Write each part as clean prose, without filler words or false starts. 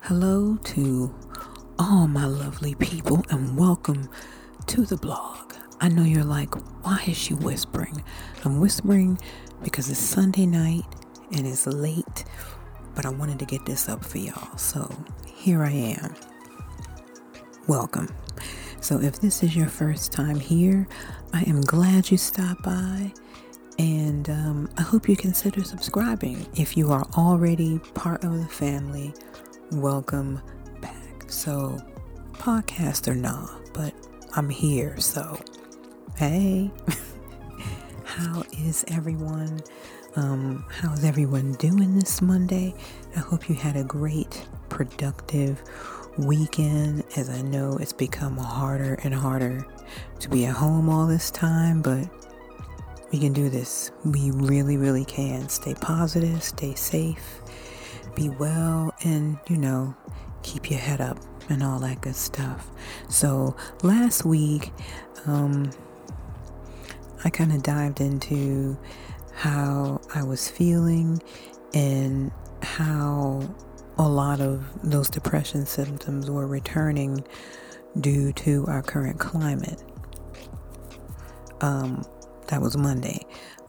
Hello to all my lovely people and welcome to the blog. I know you're like, why is she whispering? I'm whispering because it's Sunday night and it's late, but I wanted to get this up for y'all. So here I am. Welcome. So if this is your first time here, I am glad you stopped by. And I hope you consider subscribing. If you are already part of the family, welcome back. So, podcast or not, but I'm here. So, hey, how is everyone? How's everyone doing this Monday? I hope you had a great, productive weekend, as I know it's become harder and harder to be at home all this time, but we can do this. We really, really can. Stay positive, stay safe, be well, and, keep your head up and all that good stuff. So last week, I kind of dived into how I was feeling and how a lot of those depression symptoms were returning due to our current climate. That was Monday.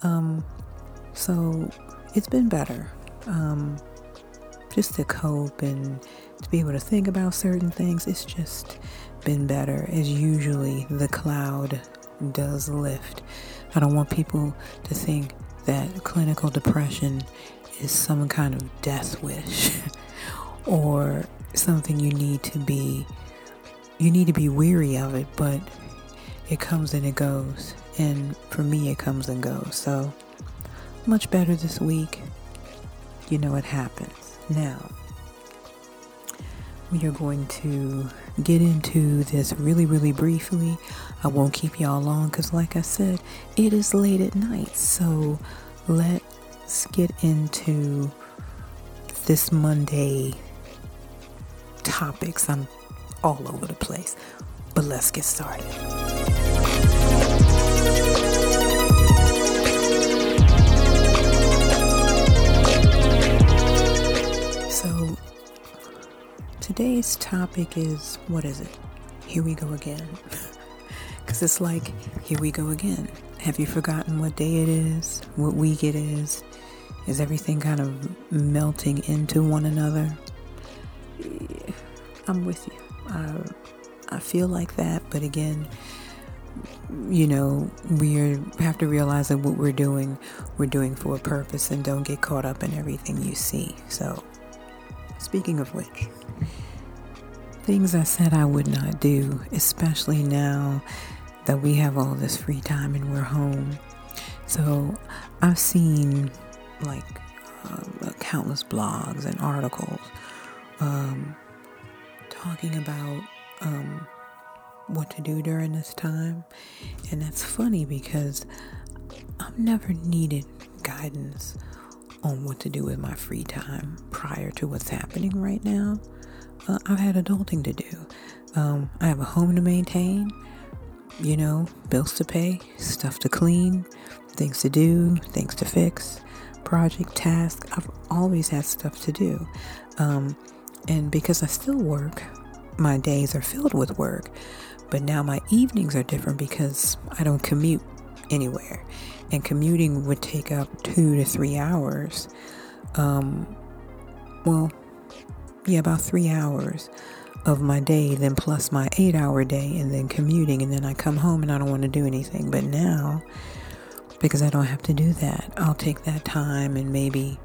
So it's been better. Just to cope and to be able to think about certain things, it's just been better, as usually the cloud does lift. I don't want people to think that clinical depression is some kind of death wish or something you need to be weary of it, but it comes and it goes. And for me, it comes and goes. So much better this week. You know it happens. Now, we are going to get into this really, really briefly. I won't keep y'all long because, like I said, it is late at night. So let's get into this Monday topics. I'm all over the place, but let's get started. So today's topic is, what is it? Here we go again. Because it's like, here we go again. Have you forgotten what day it is? What week it is? Is everything kind of melting into one another? I'm with you. I feel like that, but again, we have to realize that what we're doing for a purpose, and don't get caught up in everything you see. So, speaking of which, things I said I would not do, especially now that we have all this free time and we're home. So, I've seen countless blogs and articles talking about what to do during this time. And that's funny because I've never needed guidance on what to do with my free time prior to what's happening right now. I've had adulting to do. I have a home to maintain, bills to pay, stuff to clean, things to do, things to fix, project, task. I've always had stuff to do. And because I still work, my days are filled with work. But now my evenings are different because I don't commute anywhere. And commuting would take up 2 to 3 hours. About 3 hours of my day, then plus my 8-hour day, and then commuting. And then I come home and I don't want to do anything. But now, because I don't have to do that, I'll take that time and maybe,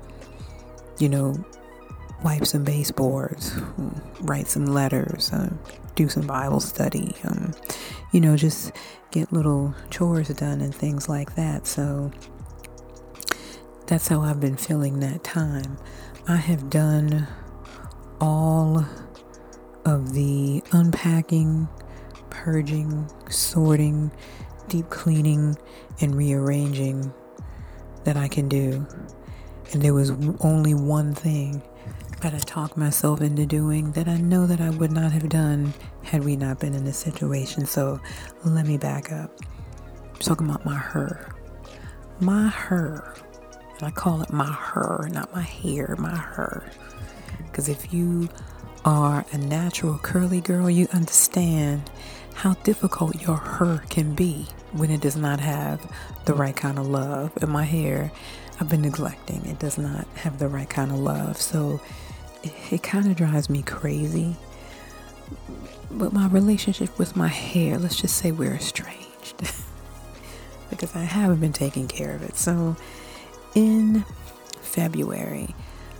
wipe some baseboards, write some letters, do some Bible study, just get little chores done and things like that. So that's how I've been feeling that time. I have done all of the unpacking, purging, sorting, deep cleaning, and rearranging that I can do. And there was only one thing that I talked myself into doing that I know that I would not have done had we not been in this situation. So let me back up. I'm talking about my her. My her. And I call it my her, not my hair, my her. Because if you are a natural curly girl, you understand how difficult your hair can be when it does not have the right kind of love. And my hair, I've been neglecting. It does not have the right kind of love. So it kind of drives me crazy. But my relationship with my hair, let's just say we're estranged because I haven't been taking care of it. So in February,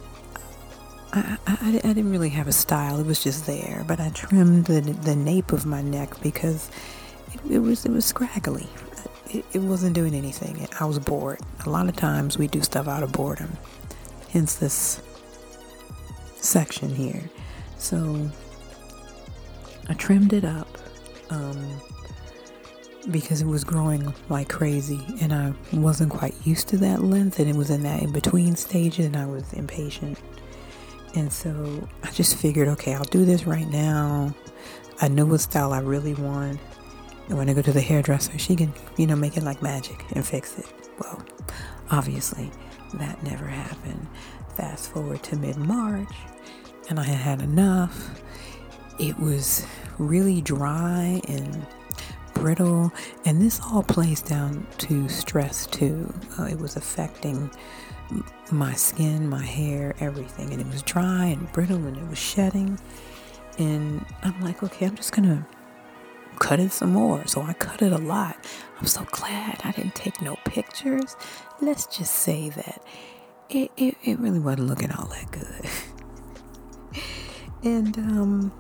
I didn't really have a style. It was just there, but I trimmed the nape of my neck because it was scraggly. It wasn't doing anything. I was bored. A lot of times we do stuff out of boredom. Hence this section here. So I trimmed it up because it was growing like crazy, and I wasn't quite used to that length, and it was in that in-between stage, and I was impatient. And so I just figured, okay, I'll do this right now. I know what style I really want. And when I go to the hairdresser, she can, make it like magic and fix it. Well, obviously, that never happened. Fast forward to mid-March, and I had enough. It was really dry and brittle, and this all plays down to stress too. It was affecting my skin, my hair, everything, and it was dry and brittle, and it was shedding. And I'm like, okay, I'm just gonna cut it some more. So I cut it a lot. I'm so glad I didn't take no pictures. Let's just say that it really wasn't looking all that good. And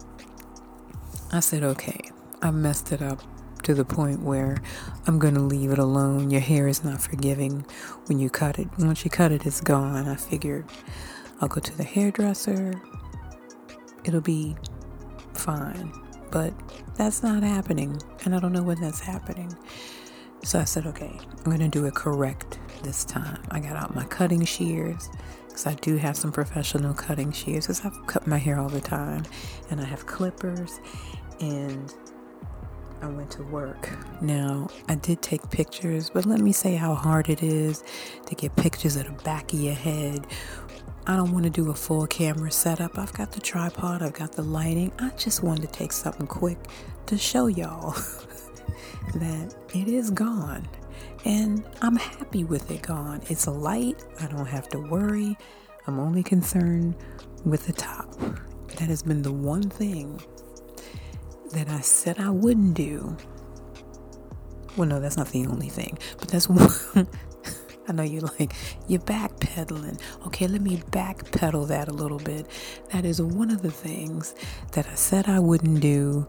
I said, okay, I messed it up to the point where I'm going to leave it alone. Your hair is not forgiving when you cut it. Once you cut it, it's gone. I figured I'll go to the hairdresser. It'll be fine. But that's not happening. And I don't know when that's happening. So I said, okay, I'm going to do it correct this time. I got out my cutting shears, because I do have some professional cutting shears, because I've cut my hair all the time. And I have clippers. And I went to work. Now, I did take pictures, but let me say how hard it is to get pictures of the back of your head. I don't want to do a full camera setup. I've got the tripod, I've got the lighting. I just wanted to take something quick to show y'all that it is gone. And I'm happy with it gone. It's light. I don't have to worry. I'm only concerned with the top. That has been the one thing that I said I wouldn't do. Well, no, that's not the only thing, but that's one. I know you're backpedaling. Okay, let me backpedal that a little bit. That is one of the things that I said I wouldn't do,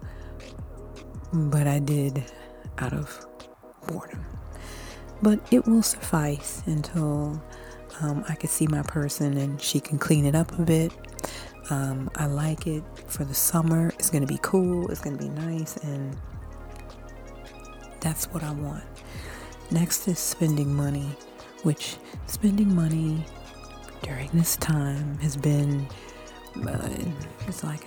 but I did out of boredom. But it will suffice until I can see my person and she can clean it up a bit. I like it for the summer. It's going to be cool. It's going to be nice. And that's what I want. Next is spending money, which spending money during this time has been, it's like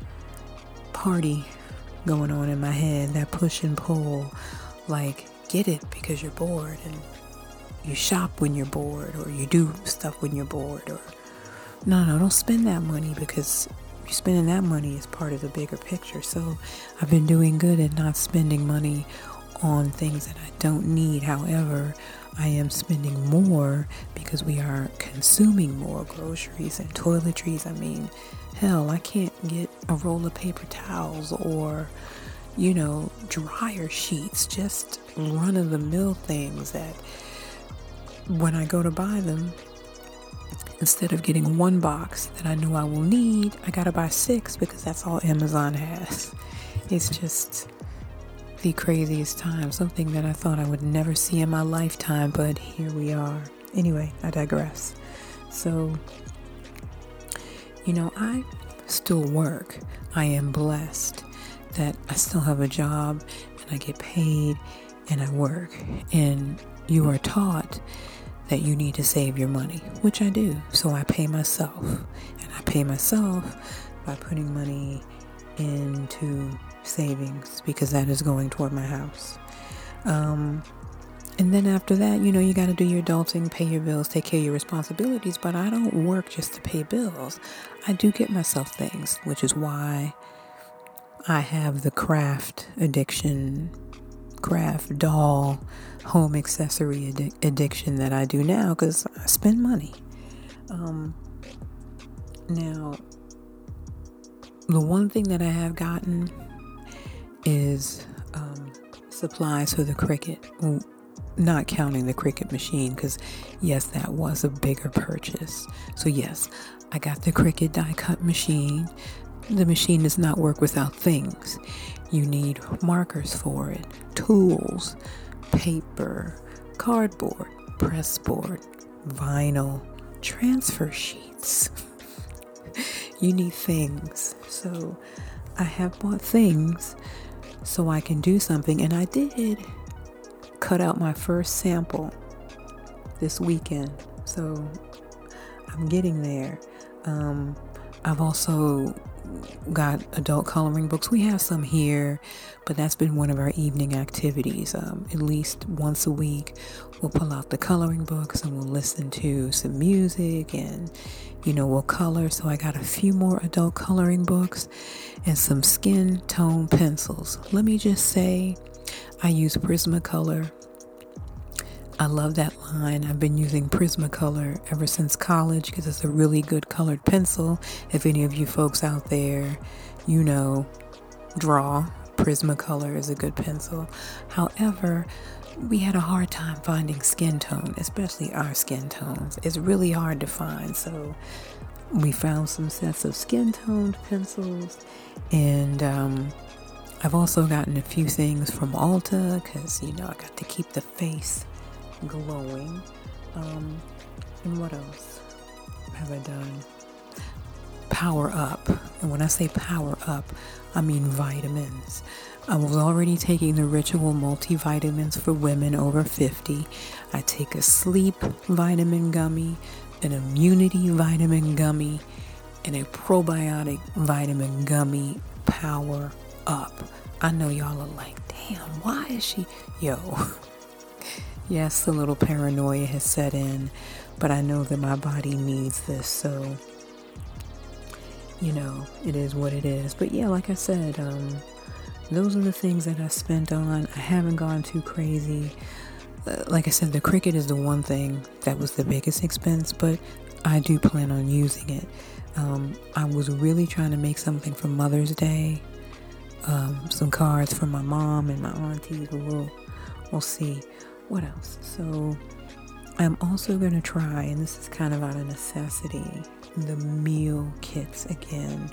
a party going on in my head. That push and pull, like get it because you're bored, and you shop when you're bored, or you do stuff when you're bored, or no, don't spend that money, because you're spending that money is part of the bigger picture. So I've been doing good at not spending money on things that I don't need. However, I am spending more because we are consuming more groceries and toiletries. I mean, hell, I can't get a roll of paper towels or, dryer sheets, just run-of-the-mill things that when I go to buy them, instead of getting one box that I know I will need, I gotta buy 6 because that's all Amazon has. It's just the craziest time. Something that I thought I would never see in my lifetime, but here we are. Anyway, I digress. So, I still work. I am blessed that I still have a job and I get paid and I work. And you are taught that you need to save your money, which I do. So I pay myself, and I pay myself by putting money into savings because that is going toward my house. And then after that, you got to do your adulting, pay your bills, take care of your responsibilities. But I don't work just to pay bills. I do get myself things, which is why I have the craft addiction, craft doll, home accessory addiction that I do now, because I spend money. Now, the one thing that I have gotten is supplies for the Cricut. Well, not counting the Cricut machine, because yes, that was a bigger purchase. So yes, I got the Cricut die cut machine. The machine does not work without things. You need markers for it, tools, paper, cardboard, press board, vinyl, transfer sheets. You need things. So I have bought things so I can do something, and I did cut out my first sample this weekend, so I'm getting there. I've also got adult coloring books. We have some here, but that's been one of our evening activities. At least once a week, we'll pull out the coloring books and we'll listen to some music and, we'll color. So I got a few more adult coloring books and some skin tone pencils. Let me just say, I use Prismacolor. I love that line. I've been using Prismacolor ever since college because it's a really good colored pencil. If any of you folks out there, draw, Prismacolor is a good pencil. However, we had a hard time finding skin tone, especially our skin tones. It's really hard to find. So we found some sets of skin toned pencils, and I've also gotten a few things from Ulta because, I got to keep the face glowing. And what else have I done? Power Up. And when I say Power Up, I mean vitamins. I was already taking the Ritual multivitamins for women over 50. I take a sleep vitamin gummy, an immunity vitamin gummy, and a probiotic vitamin gummy. Power Up. I know y'all are like, damn, why is she? Yes, a little paranoia has set in, but I know that my body needs this, so, it is what it is. But yeah, like I said, those are the things that I spent on. I haven't gone too crazy. Like I said, the Cricut is the one thing that was the biggest expense, but I do plan on using it. I was really trying to make something for Mother's Day, some cards for my mom and my aunties. We'll see. What else? So I'm also going to try, and this is kind of out of necessity, the meal kits again.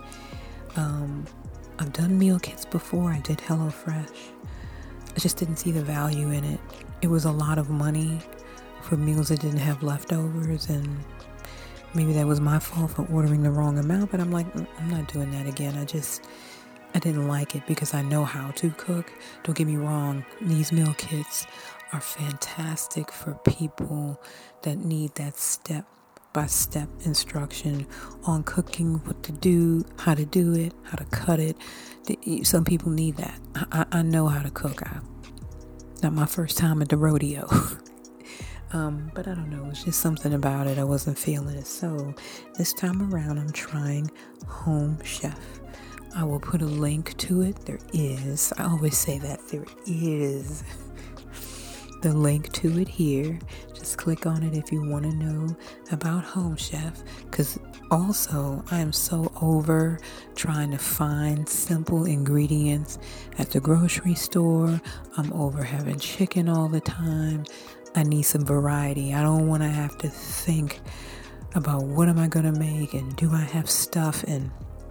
I've done meal kits before. I did HelloFresh. I just didn't see the value in it. It was a lot of money for meals that didn't have leftovers, and maybe that was my fault for ordering the wrong amount, but I'm like, I'm not doing that again. I didn't like it because I know how to cook. Don't get me wrong. These meal kits are fantastic for people that need that step-by-step instruction on cooking, what to do, how to do it, how to cut it. Some people need that. I know how to cook. Not my first time at the rodeo. But I don't know. It's just something about it. I wasn't feeling it. So this time around, I'm trying Home Chef. I will put a link to it. There is. I always say that. There is the link to it here. Just click on it if you want to know about Home Chef, because also I am so over trying to find simple ingredients at the grocery store. I'm over having chicken all the time. I need some variety. I don't want to have to think about what am I going to make and do I have stuff, and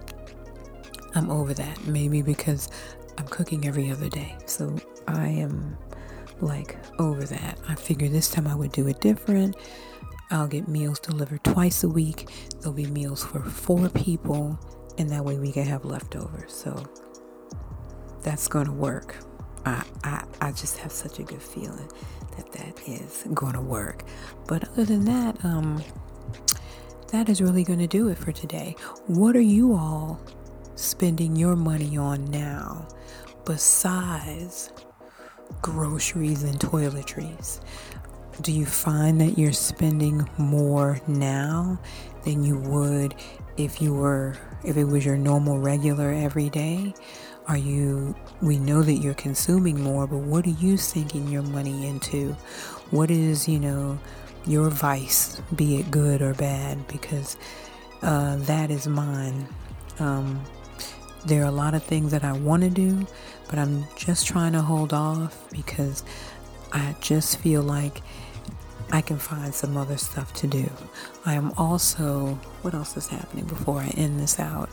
I'm over that. Maybe because I'm cooking every other day, so I am like over that. I figured this time I would do it different. I'll get meals delivered twice a week. There'll be meals for 4 people, and that way we can have leftovers. So that's going to work. I just have such a good feeling that is going to work. But other than that, that is really going to do it for today. What are you all spending your money on now besides groceries and toiletries. Do you find that you're spending more now than you would if it was your normal, regular, everyday? We know that you're consuming more, but what are you sinking your money into? What is, your vice, be it good or bad? Because that is mine. There are a lot of things that I want to do, but I'm just trying to hold off because I just feel like I can find some other stuff to do. I am also, what else is happening before I end this out?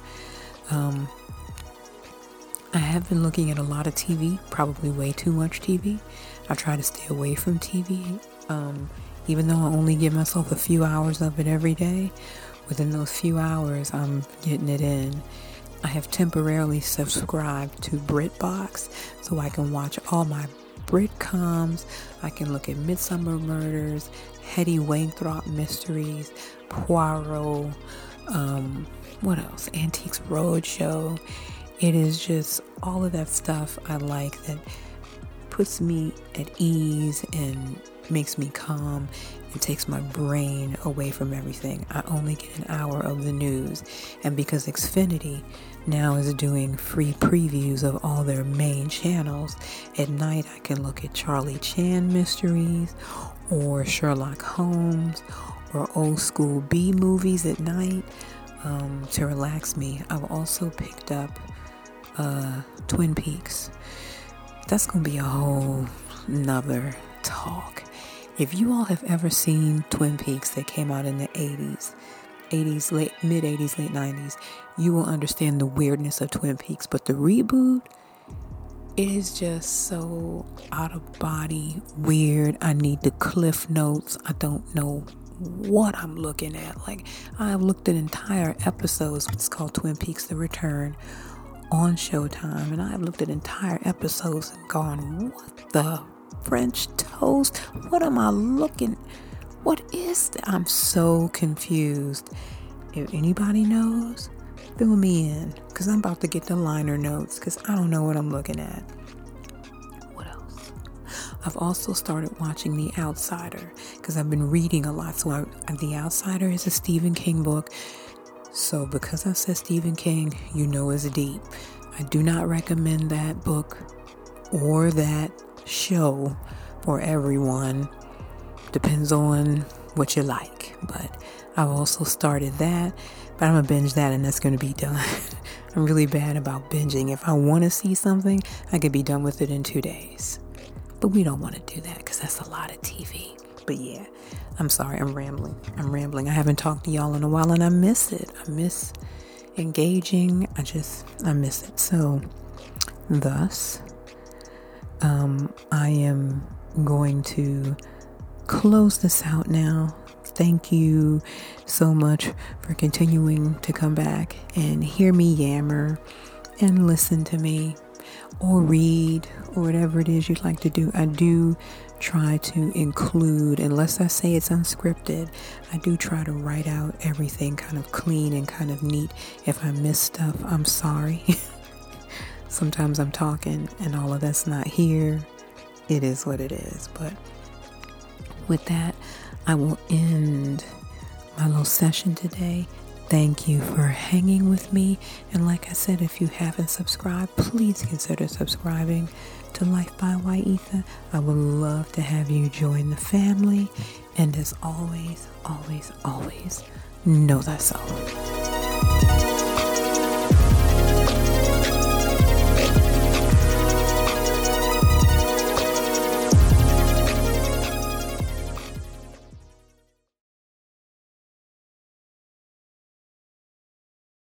I have been looking at a lot of TV, probably way too much TV. I try to stay away from TV, even though I only give myself a few hours of it every day. Within those few hours, I'm getting it in. I have temporarily subscribed to BritBox so I can watch all my Britcoms. I can look at Midsummer Murders, Hetty Wainthropp Mysteries, Poirot, what else? Antiques Roadshow. It is just all of that stuff I like that puts me at ease and makes me calm and takes my brain away from everything. I only get an hour of the news, and because Xfinity now is doing free previews of all their main channels, at night I can look at Charlie Chan mysteries or Sherlock Holmes or old school B movies at night to relax me. I've also picked up Twin Peaks. That's gonna be a whole nother talk. If you all have ever seen Twin Peaks that came out in the mid 80s, late 90s, you will understand the weirdness of Twin Peaks. But the reboot, it is just so out of body weird. I need the cliff notes. I don't know what I'm looking at. Like, I've looked at entire episodes. It's called Twin Peaks: The Return on Showtime, and I've looked at entire episodes and gone, what the French toast? What am I looking? What is that? I'm so confused. If anybody knows, fill me in, because I'm about to get the liner notes, because I don't know what I'm looking at. What else? I've also started watching The Outsider, because I've been reading a lot. So The Outsider is a Stephen King book. So because I said Stephen King, it's deep. I do not recommend that book or that show for everyone. Depends on what you like. But I've also started that. But I'm going to binge that, and that's going to be done. I'm really bad about binging. If I want to see something, I could be done with it in 2 days. But we don't want to do that because that's a lot of TV. But yeah, I'm sorry, I'm rambling. I haven't talked to y'all in a while, and I miss it. I miss engaging. I miss it. So, thus, I am going to close this out now. Thank you so much for continuing to come back and hear me yammer and listen to me or read or whatever it is you'd like to do. I do try to include, unless I say it's unscripted, I do try to write out everything kind of clean and kind of neat. If I miss stuff, I'm sorry. Sometimes I'm talking and all of that's not here. It is what it is. But with that, I will end my little session today. Thank you for hanging with me. And like I said, if you haven't subscribed, please consider subscribing to Life by Waitha. I would love to have you join the family. And as always, always, always, know thyself.